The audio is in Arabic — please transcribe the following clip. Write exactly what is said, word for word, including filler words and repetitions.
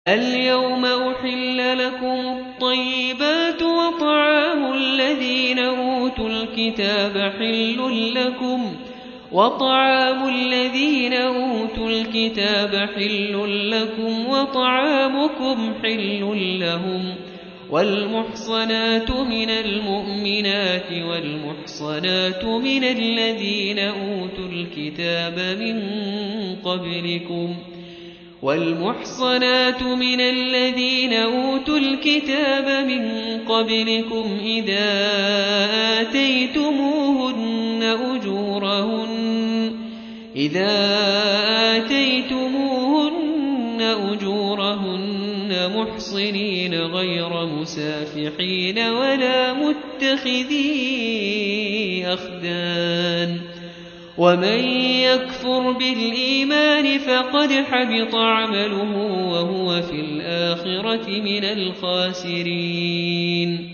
اليوم أحل لكم الطيبات وطعام الذين أوتوا الكتاب حل لكم وطعام الذين أوتوا الكتاب حل لكم وطعامكم حل لهم والمحصنات من المؤمنات والمحصنات من الذين أوتوا الكتاب من قبلكم والمحصنات من الذين أوتوا الكتاب من قبلكم إذا آتيتموهن أجورهن إذا آتيتموهن أجورهن محصنين غير مسافحين ولا متخذي أخدان ومن يكفر بالإيمان فقد حبط عمله وهو في الآخرة من الخاسرين